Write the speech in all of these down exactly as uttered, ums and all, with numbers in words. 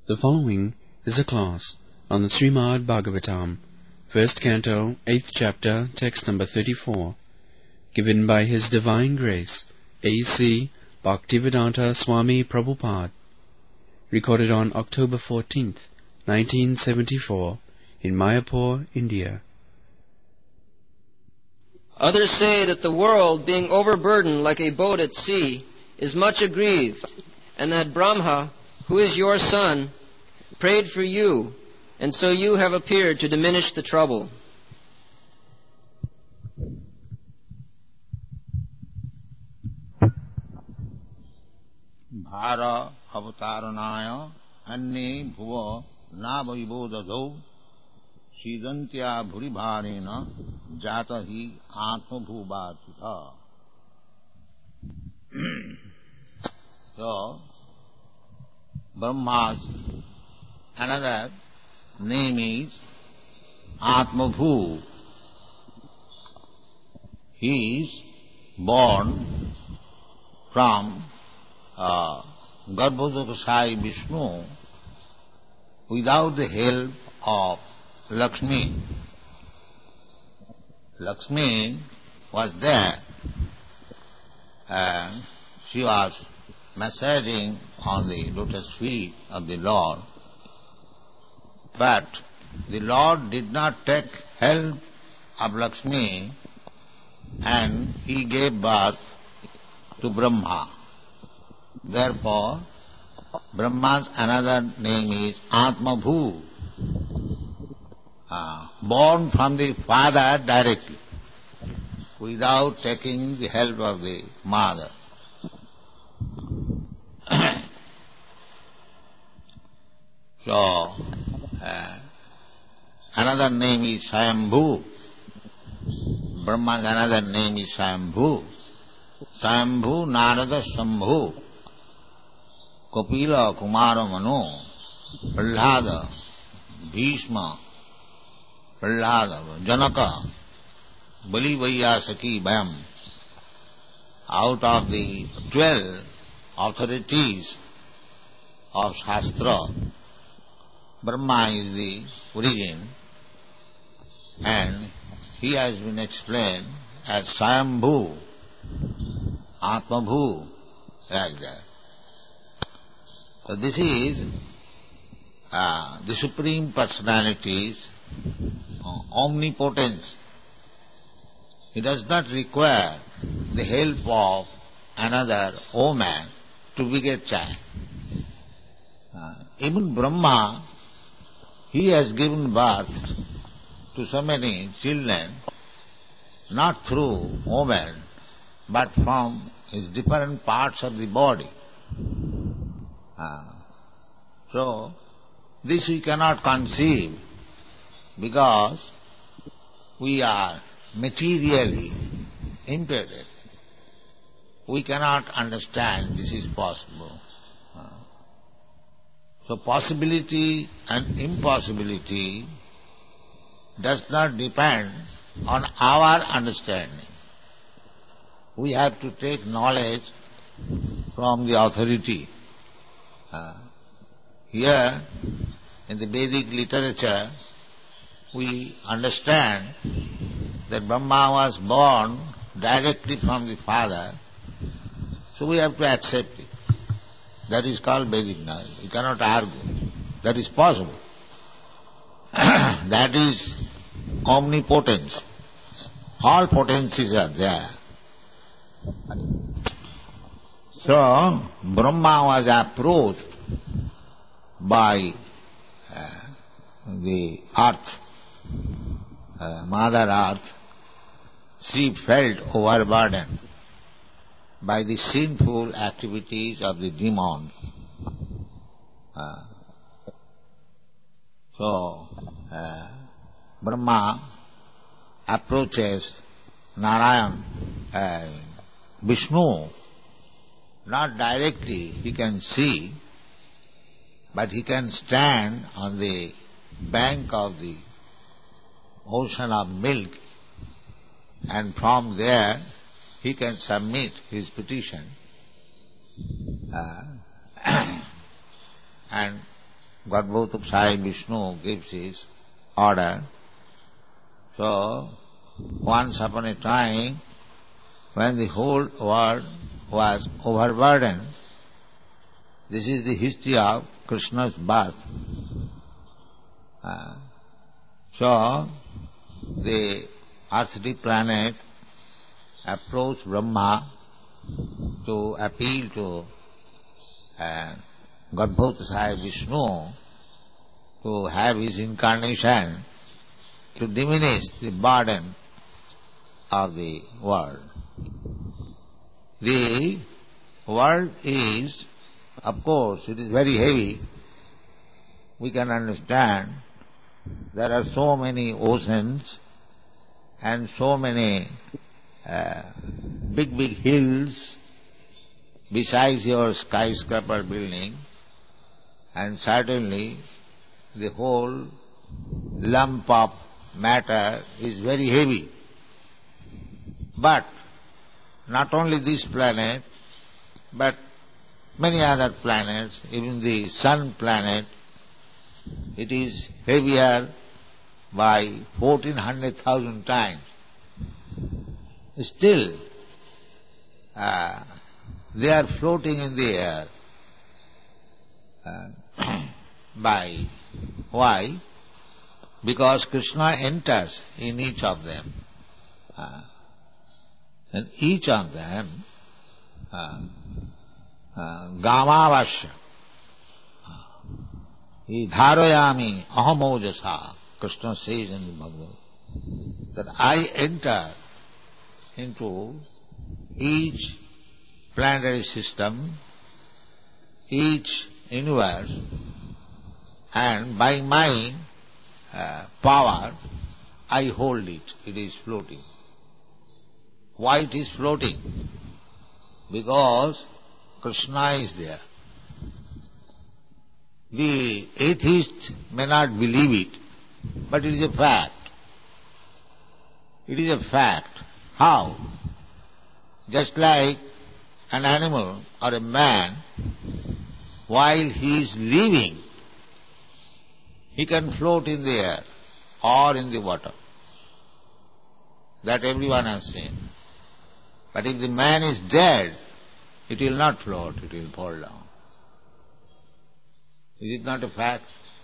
The following is a class on the Srimad Bhagavatam, first canto, eighth chapter, text number thirty-four, given by His Divine Grace, A C Bhaktivedanta Swami Prabhupada, recorded on October fourteenth, nineteen seventy-four, in Mayapur, India. Others say that the world, being overburdened like a boat at sea, is much aggrieved, and that Brahma, who is your son, prayed for you, and so you have appeared to diminish the trouble. Bhara avataranaya anne bhuva na vaibodadau Shidantya bhuribharena jata hi atma bhuvatita. So, Brahma's another name is Atma Bhu. He is born from uh, Garbhodakasai Vishnu without the help of Lakshmi. Lakshmi was there and she was massaging on the lotus feet of the Lord. But the Lord did not take help of Lakshmi and he gave birth to Brahma. Therefore, Brahma's another name is Atma Bhu, uh, born from the father directly, without taking the help of the mother. So, uh, another name is Swayambhu. Brahma's another name is Swayambhu. Swayambhu Narada Shambhu Kapila Kumara Manu Prahlada Bhishma Prahlada Janaka Bali Vaiyasaki Bhayam. Out of the twelve authorities of Shastra, Brahma is the origin, and he has been explained as Swayambhu, Atmabhu, like that. So this is uh, the Supreme Personality's uh, omnipotence. He does not require the help of another woman to beget child. Uh, even Brahma, he has given birth to so many children, not through woman, but from his different parts of the body. Uh, so, this we cannot conceive because we are materially impeded. We cannot understand this is possible. Uh, so possibility and impossibility does not depend on our understanding. We have to take knowledge from the authority. Uh, here, in the Vedic literature, we understand that Brahma was born directly from the father, so we have to accept it. That is called Vedic knowledge. You cannot argue. That is possible. That is omnipotence. All potencies are there. So, Brahma was approached by uh, the earth, uh, Mother Earth. She felt overburdened by the sinful activities of the demons. Uh, so, uh, Brahma approaches Narayan, uh, Vishnu, not directly he can see, but he can stand on the bank of the ocean of milk, and from there he can submit his petition. Uh, and Garbhodakshay Vishnu gives his order. So, once upon a time, when the whole world was overburdened, this is the history of Krishna's birth. Uh, so, the earthly planet approached Brahma to appeal to uh, Garbhodakshay Vishnu to have his incarnation to diminish the burden of the world. The world is, of course, it is very heavy. We can understand there are so many oceans and so many uh, big, big hills besides your skyscraper building, and certainly the whole lump of matter is very heavy. But not only this planet, but many other planets, even the sun planet, it is heavier by fourteen hundred thousand times. Still, uh, they are floating in the air. Uh, by why? Because Krishna enters in each of them. Uh, and each of them, uh, uh, Gamavasya, Dharayami ahamojasa, Krishna says in the Bhagavad, that I enter into each planetary system, each universe, and by my uh, power I hold it. It is floating. Why it is floating? Because Krishna is there. The atheist may not believe it, but it is a fact. It is a fact. How? Just like an animal or a man, while he is living, he can float in the air or in the water. That everyone has seen. But if the man is dead, it will not float, it will fall down. Is it not a fact?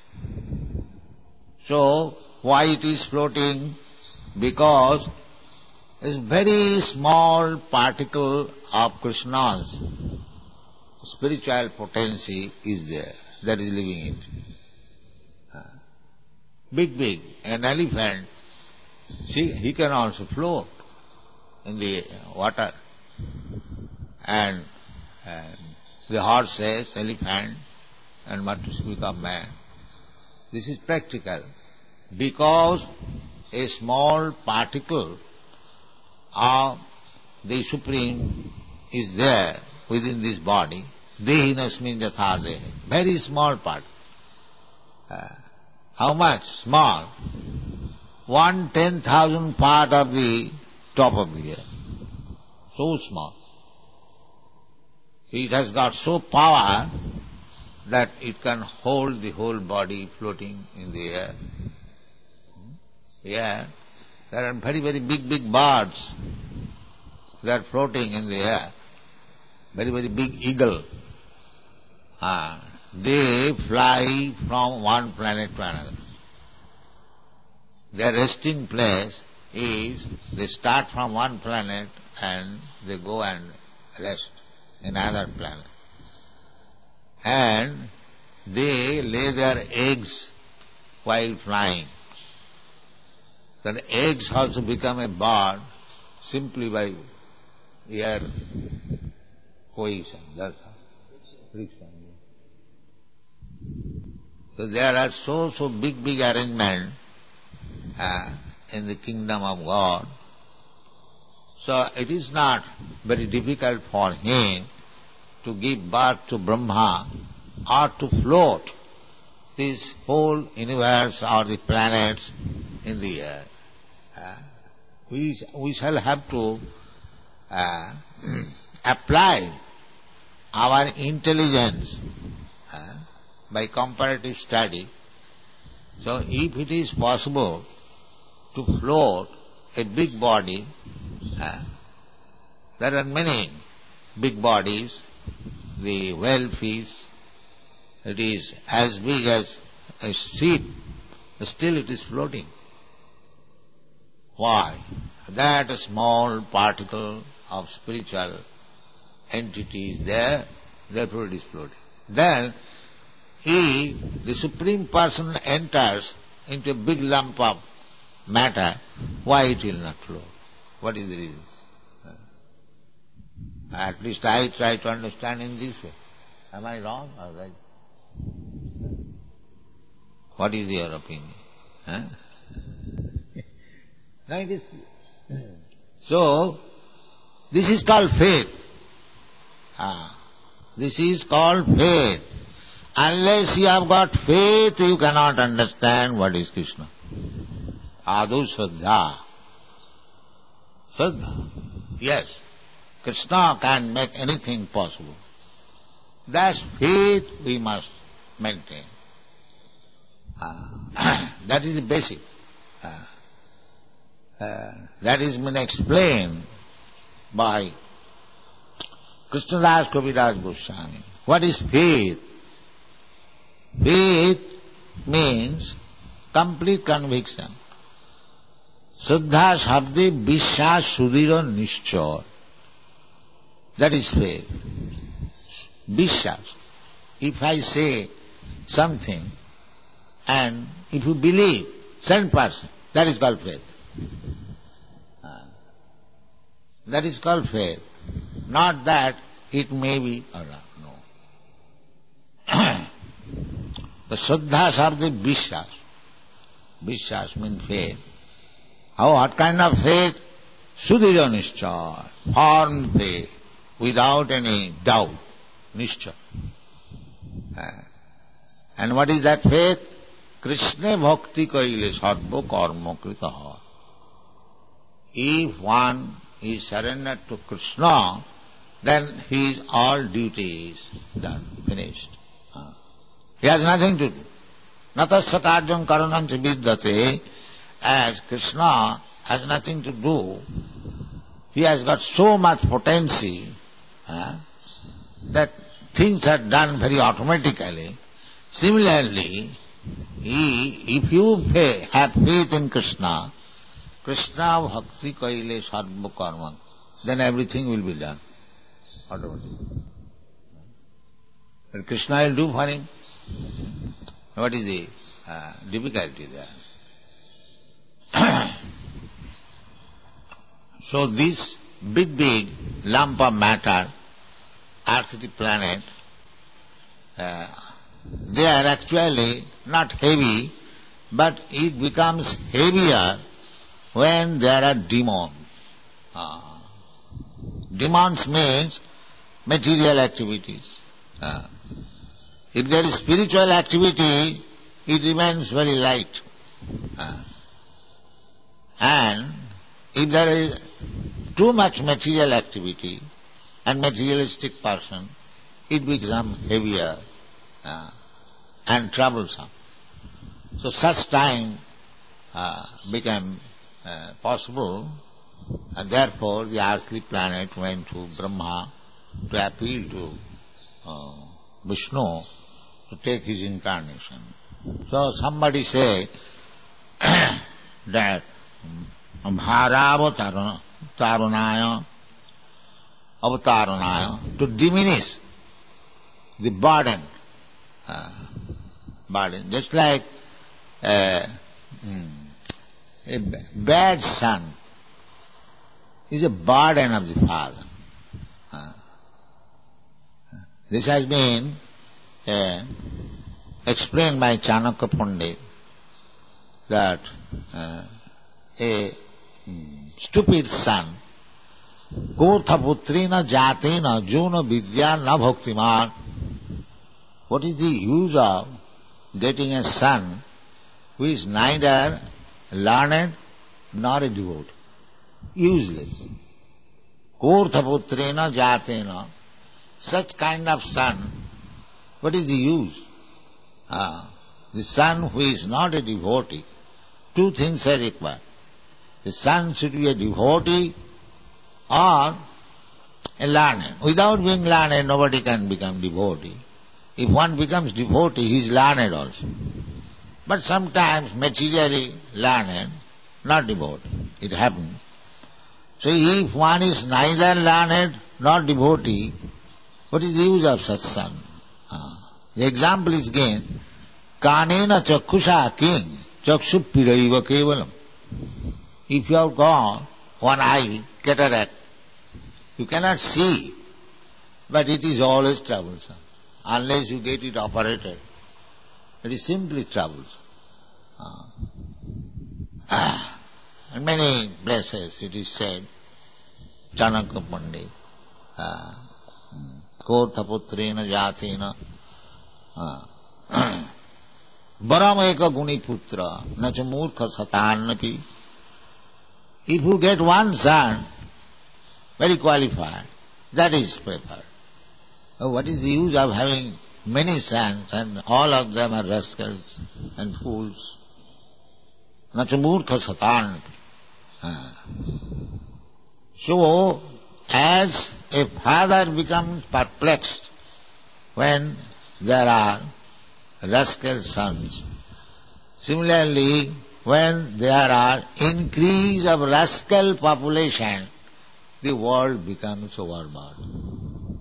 So, why it is floating? Because a very small particle of Krishna's spiritual potency is there, that is living it. Big, big, an elephant, see, he can also float in the water. And, and the horse says, elephant, and what to speak of man. This is practical, because a small particle of the Supreme is there within this body, dehinasmin jatha dehe, very small part. Uh, how much? Small. One ten thousand part of the top of the earth. So small. It has got so power that it can hold the whole body floating in the air. Yeah, there are very, very big, big birds. They are floating in the air. Very, very big eagle. Ah, they fly from one planet to another. Their resting place is, they start from one planet and they go and rest in another planet. And they lay their eggs while flying. The eggs also become a bird simply by air cohesion. That's how. So there are so, so big, big arrangements uh, in the kingdom of God. So it is not very difficult for him to give birth to Brahma or to float this whole universe or the planets in the air. Uh, we, we shall have to uh, apply our intelligence uh, by comparative study. So if it is possible to float a big body, uh, there are many big bodies, the whale fish, it is as big as a ship, still it is floating. Why? That small particle of spiritual entity is there, therefore it is floating. Then, if the Supreme Person enters into a big lump of matter, why it will not float? What is the reason? At least I try to understand in this way. Am I wrong or right? What is your opinion? Huh? No, it is. So, this is called faith. Ah, this is called faith. Unless you have got faith, you cannot understand what is Krishna. Adu Shraddha. Shraddha. Yes, Krishna can make anything possible. That faith we must maintain. Uh, that is the basic. Uh, uh, that is been explained by Krishnadas Kaviraj Goswami. What is faith? Faith means complete conviction. Shraddha Shabde Vishwas Sudhira Nishchaya. That is faith. Vishwas. If I say something and if you believe, cent percent, that is called faith. Uh, that is called faith. Not that it may be or not. No. The Shraddha Shabda Vishwas. Vishwas means faith. How, what kind of faith? Sudhira Nishchaya. Firm faith. Without any doubt. Nishchaya. Uh, and what is that faith? Krishna bhakti kaile sarva karma kritaha. If one is surrendered to Krishna, then his all duty is done, finished. Uh, he has nothing to do. Natasya karjam karanam cha vidyate. As Krishna has nothing to do, he has got so much potency uh, that things are done very automatically. Similarly, he, if you pay, have faith in Krishna, Krishna bhakti kaile sarva karma, then everything will be done automatically. But Krishna will do for him. What is the uh, difficulty there? So this big, big lump of matter, Earth, the planet, uh, they are actually not heavy, but it becomes heavier when there are demons. Uh, demons means material activities. Uh, if there is spiritual activity, it remains very light. Uh, and if there is too much material activity and materialistic person, it becomes heavier uh, and troublesome. So such time uh, became uh, possible, and therefore the earthly planet went to Brahma to appeal to uh, Vishnu to take his incarnation. So somebody say that Bharavatarunaya, Avataranaya, to diminish the burden, uh, burden, just like uh, a bad son is a burden of the father. Uh, this has been uh, explained by Chanakya Pandit that uh, a um, stupid son, Kortha putrina jatina juna vidya na bhaktiman. What is the use of getting a son who is neither learned nor a devotee? Useless. Kortha putrina jatina. Such kind of son, what is the use? Uh, the son who is not a devotee, two things are required. The son should be a devotee or a learned. Without being learned, nobody can become devotee. If one becomes devotee, he is learned also. But sometimes materially learned, not devotee. It happens. So if one is neither learned nor devotee, what is the use of such son? Uh, the example is given, Kanena chakshusa king, chakshu piraiva kevalam. If you have got one eye, cataract, you cannot see, but it is always troublesome. Unless you get it operated, it is simply troublesome. Uh, ah, in many places it is said, Chanakya Pandit, Korthaputrena Jatina, Baram eka guni putra, nacha murkha satannapi. If you get one son, very qualified, that is preferred. Oh, what is the use of having many sons and all of them are rascals and fools? Nacha murkha satan. So, as a father becomes perplexed when there are rascal sons, similarly, when there are increase of rascal population, the world becomes overburdened.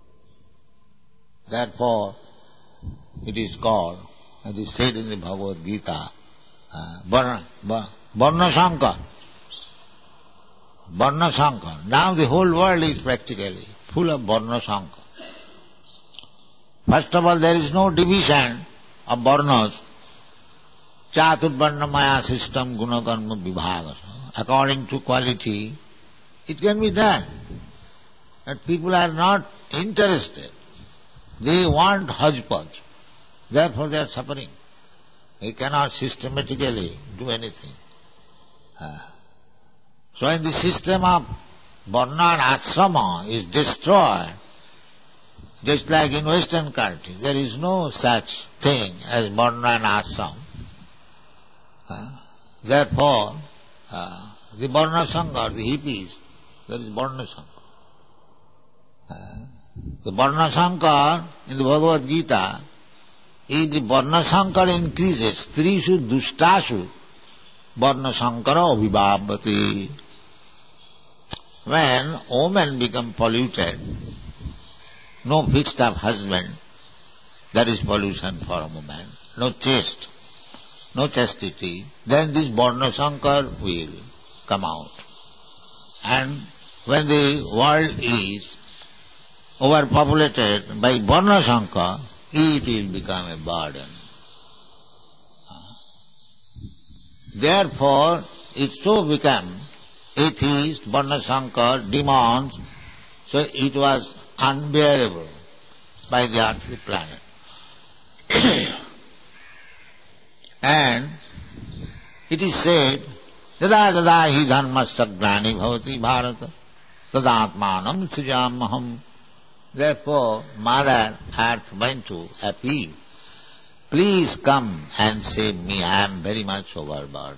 Therefore, it is called, it is said in the Bhagavad Gita, uh, Varna, Varna Shankar. Varna Shankar. Now the whole world is practically full of Varna Shankar. First of all, there is no division of Varnas. Chaturvarna maya system guna karma vibhaga. According to quality, it can be done. But people are not interested. They want hodgepodge. Therefore they are suffering. They cannot systematically do anything. Uh, so when the system of Varna and Asrama is destroyed, just like in Western countries, there is no such thing as Varna and Asrama. Uh, therefore, uh, the Varna Sangha, the hippies, there is Varna Sangha. Uh, the Varna Sangha in the Bhagavad Gita, if the Varna Sangha increases, Strishu Dustashu, Varna Sankara Abhibhavati. When women become polluted, no fixed of husband, that is pollution for a woman, no chaste, no chastity, then this Varna Sankar will come out. And when the world is overpopulated by Varna Sankar, it will become a burden. Therefore, it so became atheist, Varna Sankar, demons, so it was unbearable by the earthly planet. And it is said, Yada yada hi dharmasya glani bhavati bharata tadatmanam srijamaham. Therefore, Mother Earth went to appeal, please come and save me, I am very much overburdened.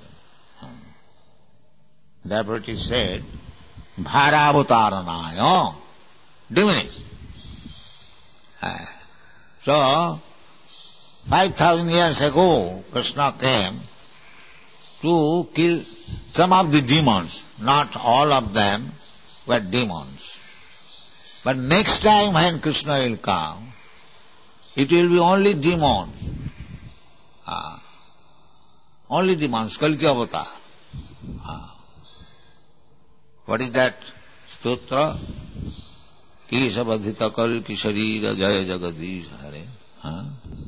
Therefore it is said, Bharavataranayo, diminish. So, five thousand years ago, Krishna came to kill some of the demons. Not all of them were demons. But next time when Krishna will come, it will be only demons. Ah. Only demons, Kalki Avatar. Ah. What is that stotra? Kesavadhita kalki sharira jaya jagadish hare. Ah.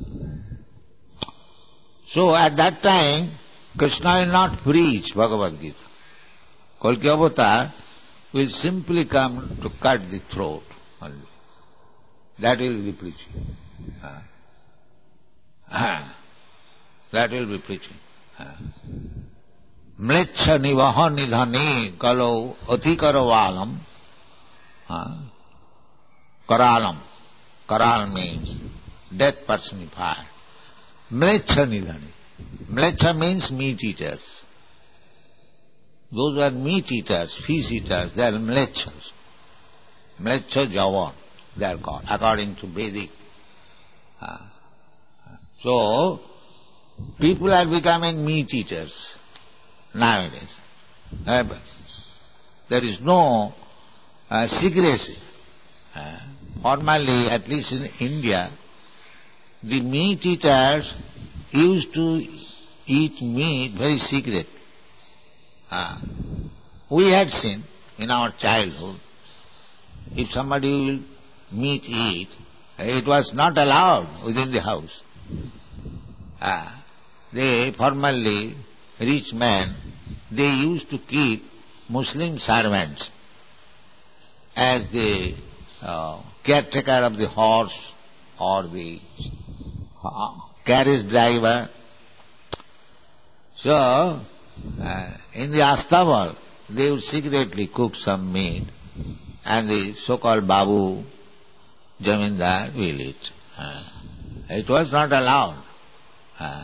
So at that time, Krishna will not preach Bhagavad Gita. Kalki Avatar will simply come to cut the throat only. That will be preaching. Ah. Ah. That will be preaching. Ah. Mlecha nivaha nidhani kalo athikara valam. Karalam. Karal means death personified. Mlecha nidhani. Mlecha means meat eaters. Those who are meat eaters, fish eaters, they are mlechas. Mlecha javan, they are called, according to Vedic. Uh, so, people are becoming meat eaters nowadays. Uh, there is no uh, secrecy. Uh, formerly, at least in India, the meat eaters used to eat meat very secretly. Uh, we had seen in our childhood, if somebody will meat eat, it was not allowed within the house. Uh, they, formerly, rich men, they used to keep Muslim servants as the uh, caretaker of the horse or the uh, carriage driver. So, uh, in the asthaval, they would secretly cook some meat and the so-called Babu Jamindar will eat. Uh, it was not allowed. Uh,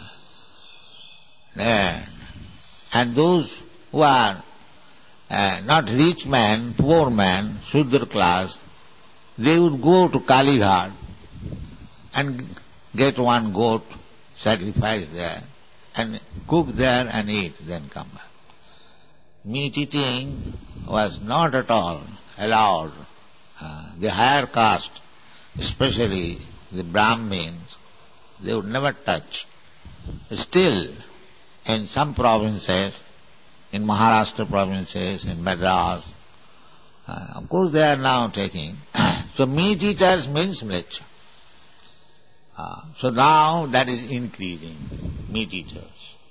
and, and those who are uh, not rich men, poor men, Shudra class, they would go to Kalighat and get one goat, sacrifice there, and cook there and eat, then come back. Meat eating was not at all allowed. Uh, the higher caste, especially the Brahmins, they would never touch. Still, in some provinces, in Maharashtra provinces, in Madras, uh, of course they are now taking. So meat eaters means mlecha. Uh, so now that is increasing, meat eaters.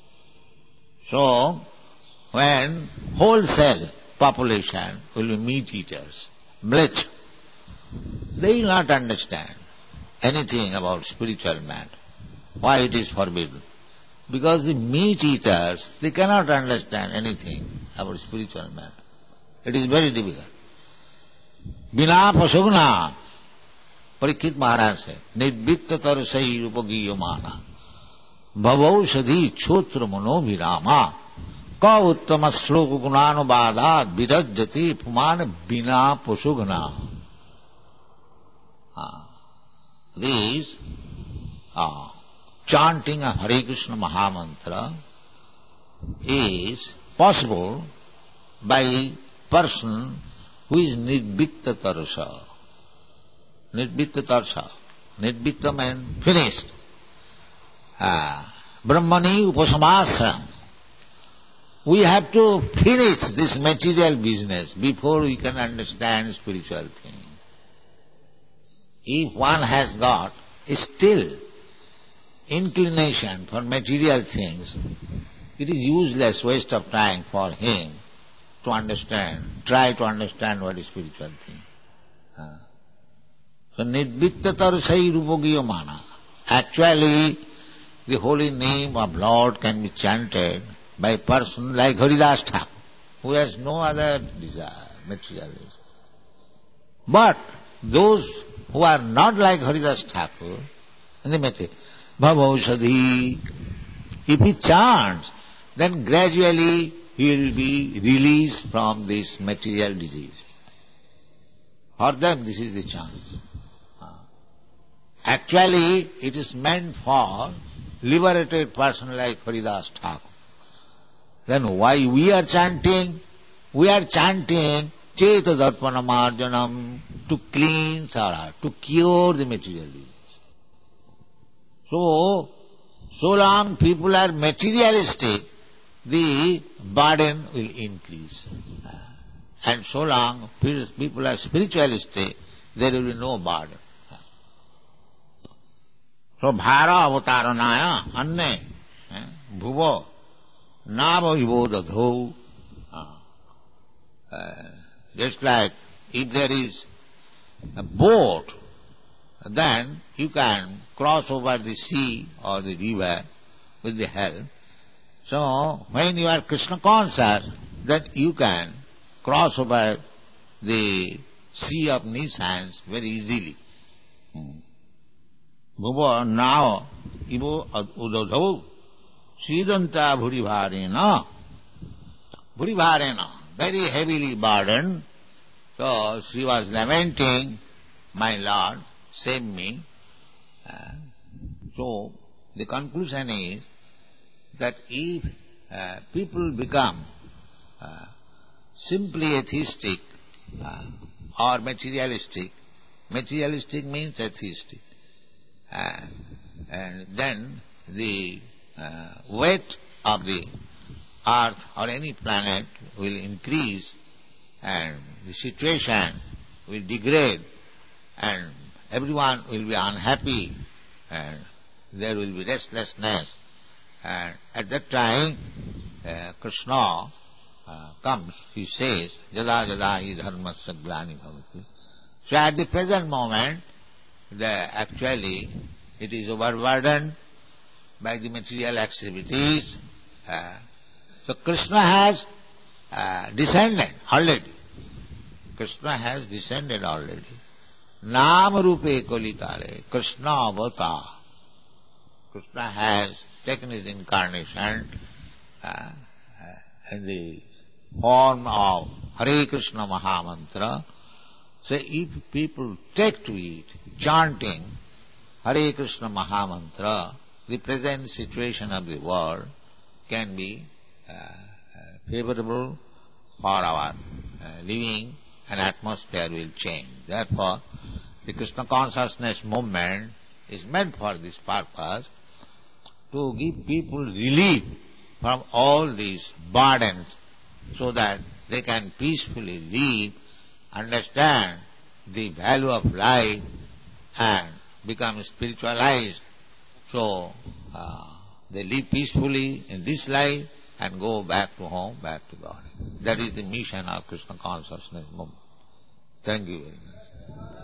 So, when wholesale population will be meat eaters, mlecha, they will not understand anything about spiritual matter, why it is forbidden. Because the meat eaters, they cannot understand anything about spiritual matter. It is very difficult. Bina pasugna, Parikshit Maharaj said, Nidvitta tarasai upagiyamana, bhavaushadhi chotra manobhirama, ka uttama sloka gunanubadhat virajjati pumana bina pasugna. Ah, this ah, chanting a Hare Krishna Mahamantra is possible by person who is nidvitta tarasa. Nidvitta tarsa. Nidvitta means finished. Ah, Brahmani upasamasram. We have to finish this material business before we can understand spiritual things. If one has got still inclination for material things, it is useless waste of time for him to understand, try to understand what is spiritual thing. Uh, so, nidvitta tarasai rupogiyamana. Actually, the holy name of Lord can be chanted by a person like Haridas Thakur, who has no other desire, materialism. But those who are not like Haridas Thakur, in the material, Bhavaushadhi, if he chants, then gradually he will be released from this material disease. For them this is the chant. Actually it is meant for liberated person like Haridas Thakur. Then why we are chanting? We are chanting Cheta Darpana Marjanam to cleanse our heart, to cure the material disease. So, so long people are materialistic, the burden will increase. And so long people are spiritualistic, there will be no burden. So, bhara avataranaya anne bhuva nava vibodadho. Just like if there is a boat, then you can cross over the sea or the river with the help. So, when you are Krishna conscious, then you can cross over the sea of nescience very easily. Hmm. Bhuva, now ivo udodhau Sridanta Bhurivarena. Bhurivarena, very heavily burdened. So she was lamenting, my Lord, save me. Uh, so the conclusion is that if uh, people become uh, simply atheistic uh, or materialistic, materialistic means atheistic, uh, and then the uh, weight of the earth or any planet will increase and the situation will degrade and everyone will be unhappy and there will be restlessness. And at that time, uh, Krishna uh, comes, he says, Jada jada hi dharmasya glani bhavati. So at the present moment, the, actually it is overburdened by the material activities. Uh, so Krishna has uh, descended already. Krishna has descended already. Nama rupe kolikale, Krishna avata. Krishna has taken his incarnation uh, uh, in the form of Hare Krishna Mahamantra. So if people take to it, chanting Hare Krishna Mahamantra, the present situation of the world can be uh, uh, favorable for our uh, living, and atmosphere will change. Therefore, the Krishna consciousness movement is meant for this purpose, to give people relief from all these burdens so that they can peacefully live, understand the value of life and become spiritualized. So uh, they live peacefully in this life and go back to home, back to God. That is the mission of Krishna consciousness movement. Thank you very much.